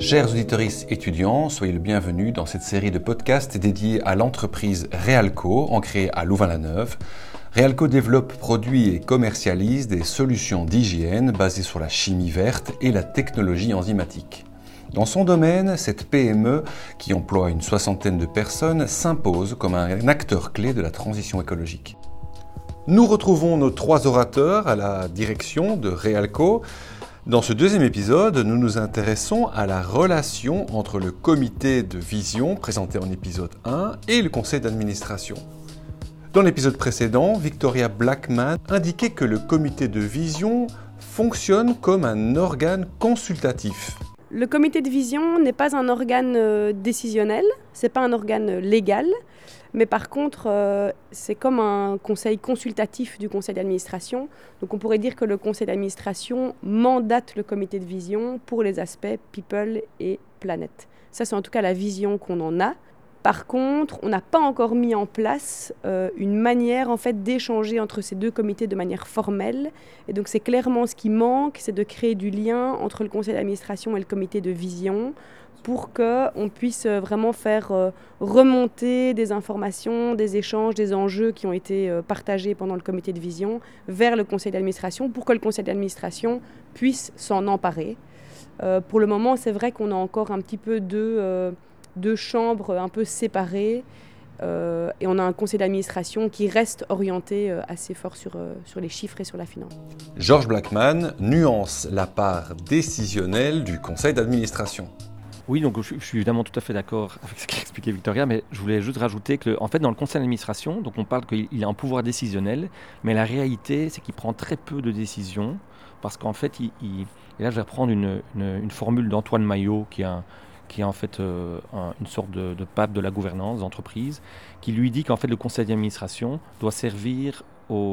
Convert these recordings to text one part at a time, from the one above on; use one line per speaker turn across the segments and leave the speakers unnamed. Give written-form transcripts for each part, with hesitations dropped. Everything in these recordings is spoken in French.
Chers auditeurs étudiants, soyez le bienvenu dans cette série de podcasts dédiée à l'entreprise Realco, ancrée à Louvain-la-Neuve. Realco développe, produit et commercialise des solutions d'hygiène basées sur la chimie verte et la technologie enzymatique. Dans son domaine, cette PME, qui emploie une soixantaine de personnes, s'impose comme un acteur clé de la transition écologique. Nous retrouvons nos trois orateurs à la direction de Realco. Dans ce deuxième épisode, nous nous intéressons à la relation entre le comité de vision, présenté en épisode 1, et le conseil d'administration. Dans l'épisode précédent, Victoria Blackman indiquait que le comité de vision fonctionne comme un organe consultatif.
Le comité de vision n'est pas un organe décisionnel, c'est pas un organe légal, mais par contre, c'est comme un conseil consultatif du conseil d'administration. Donc on pourrait dire que le conseil d'administration mandate le comité de vision pour les aspects people et planète. Ça, c'est en tout cas la vision qu'on en a. Par contre, on n'a pas encore mis en place une manière en fait, d'échanger entre ces deux comités de manière formelle. Et donc c'est clairement ce qui manque, c'est de créer du lien entre le conseil d'administration et le comité de vision pour qu'on puisse vraiment faire remonter des informations, des échanges, des enjeux qui ont été partagés pendant le comité de vision vers le conseil d'administration pour que le conseil d'administration puisse s'en emparer. Pour le moment, c'est vrai qu'on a encore un petit peu deux chambres un peu séparées et on a un conseil d'administration qui reste orienté assez fort sur les chiffres et sur la finance.
Georges Blackman nuance la part décisionnelle du conseil d'administration.
Oui, donc je suis évidemment tout à fait d'accord avec ce qu'a expliqué Victoria, mais je voulais juste rajouter que, en fait, dans le conseil d'administration, donc on parle qu'il a un pouvoir décisionnel, mais la réalité, c'est qu'il prend très peu de décisions, parce qu'en fait, et là je vais reprendre une formule d'Antoine Maillot, qui est en fait une sorte de pape de la gouvernance d'entreprise, qui lui dit qu'en fait le conseil d'administration doit servir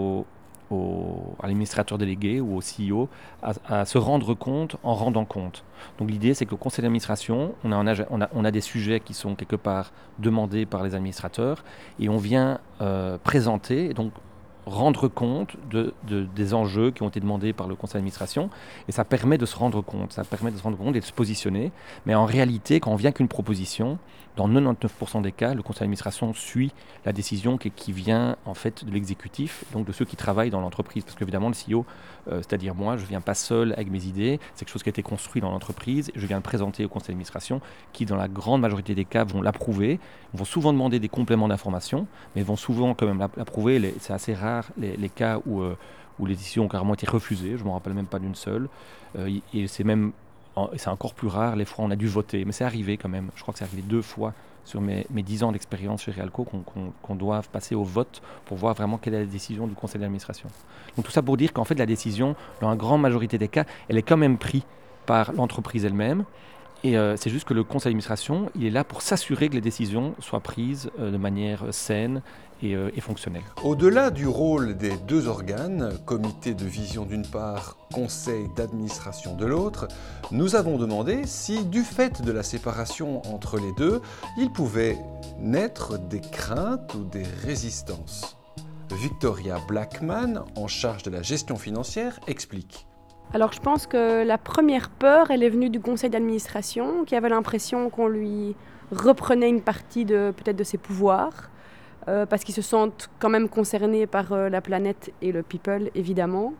à l'administrateur délégué ou au CEO à se rendre compte en rendant compte. Donc l'idée, c'est que le conseil d'administration, on a des sujets qui sont quelque part demandés par les administrateurs et on vient présenter, donc rendre compte des enjeux qui ont été demandés par le conseil d'administration et ça permet de se rendre compte, et de se positionner. Mais en réalité, quand on vient qu'une proposition, dans 99% des cas, le conseil d'administration suit la décision qui vient en fait de l'exécutif, donc de ceux qui travaillent dans l'entreprise. Parce qu'évidemment, le CEO, c'est-à-dire moi, je ne viens pas seul avec mes idées, c'est quelque chose qui a été construit dans l'entreprise, je viens le présenter au conseil d'administration qui, dans la grande majorité des cas, vont l'approuver, vont souvent demander des compléments d'information, mais vont souvent quand même l'approuver. C'est assez rare les cas où les décisions ont carrément été refusées, je ne me rappelle même pas d'une seule, et c'est encore plus rare, les fois on a dû voter, mais c'est arrivé quand même, je crois que c'est arrivé 2 fois sur mes 10 ans d'expérience chez Realco qu'on doive passer au vote pour voir vraiment quelle est la décision du conseil d'administration. Donc tout ça pour dire qu'en fait la décision, dans la grande majorité des cas, elle est quand même prise par l'entreprise elle-même. Et c'est juste que le conseil d'administration, il est là pour s'assurer que les décisions soient prises de manière saine et fonctionnelle.
Au-delà du rôle des deux organes, comité de vision d'une part, conseil d'administration de l'autre, nous avons demandé si, du fait de la séparation entre les deux, il pouvait naître des craintes ou des résistances. Victoria Blackman, en charge de la gestion financière, explique.
Alors je pense que la première peur, elle est venue du conseil d'administration qui avait l'impression qu'on lui reprenait une partie peut-être de ses pouvoirs parce qu'ils se sentent quand même concernés par la planète et le people évidemment.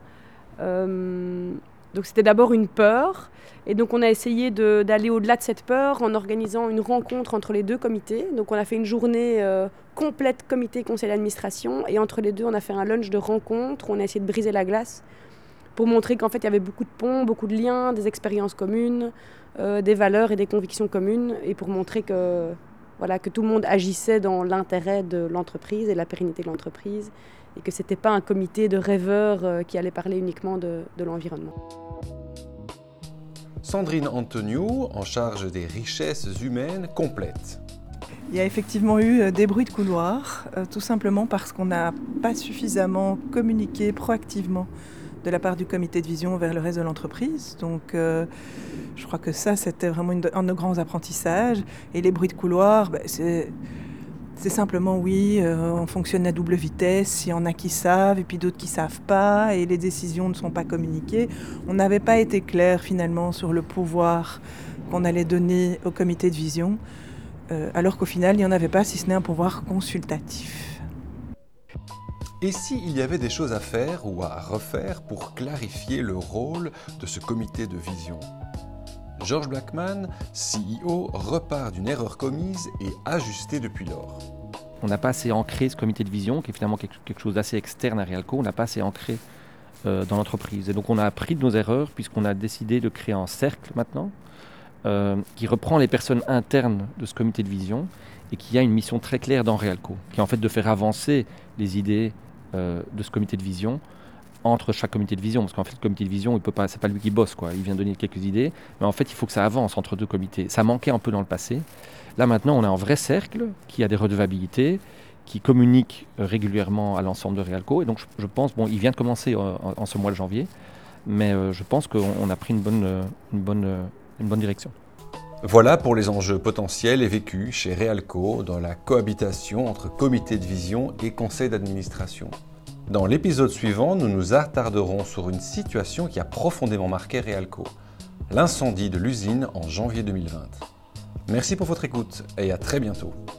Donc c'était d'abord une peur et donc on a essayé d'aller au-delà de cette peur en organisant une rencontre entre les deux comités. Donc on a fait une journée complète comité conseil d'administration et entre les deux on a fait un lunch de rencontre, on a essayé de briser la glace pour montrer qu'en fait, il y avait beaucoup de ponts, beaucoup de liens, des expériences communes, des valeurs et des convictions communes, et pour montrer que tout le monde agissait dans l'intérêt de l'entreprise et la pérennité de l'entreprise, et que ce n'était pas un comité de rêveurs qui allait parler uniquement de l'environnement.
Sandrine Antoniou, en charge des richesses humaines, complète.
Il y a effectivement eu des bruits de couloir, tout simplement parce qu'on n'a pas suffisamment communiqué proactivement de la part du comité de vision vers le reste de l'entreprise. Donc je crois que ça, c'était vraiment un de nos grands apprentissages. Et les bruits de couloir, c'est simplement, on fonctionne à double vitesse. Il y en a qui savent et puis d'autres qui ne savent pas. Et les décisions ne sont pas communiquées. On n'avait pas été clair finalement sur le pouvoir qu'on allait donner au comité de vision, alors qu'au final, il n'y en avait pas, si ce n'est un pouvoir consultatif.
Et s'il y avait des choses à faire ou à refaire pour clarifier le rôle de ce comité de vision ? George Blackman, CEO, repart d'une erreur commise et ajustée depuis lors.
On n'a pas assez ancré ce comité de vision, qui est finalement quelque chose d'assez externe à Realco, on n'a pas assez ancré dans l'entreprise. Et donc on a appris de nos erreurs, puisqu'on a décidé de créer un cercle maintenant, qui reprend les personnes internes de ce comité de vision, et qui a une mission très claire dans Realco, qui est en fait de faire avancer les idées de ce comité de vision, entre chaque comité de vision, parce qu'en fait le comité de vision, c'est pas lui qui bosse, quoi. Il vient donner quelques idées, mais en fait il faut que ça avance entre deux comités. Ça manquait un peu dans le passé. Là maintenant on a un vrai cercle qui a des redevabilités, qui communique régulièrement à l'ensemble de Realco, et donc je pense, bon, il vient de commencer en ce mois de janvier, mais je pense qu'on a pris une bonne direction.
Voilà pour les enjeux potentiels et vécus chez Realco dans la cohabitation entre comité de vision et conseil d'administration. Dans l'épisode suivant, nous nous attarderons sur une situation qui a profondément marqué Realco, l'incendie de l'usine en janvier 2020. Merci pour votre écoute et à très bientôt.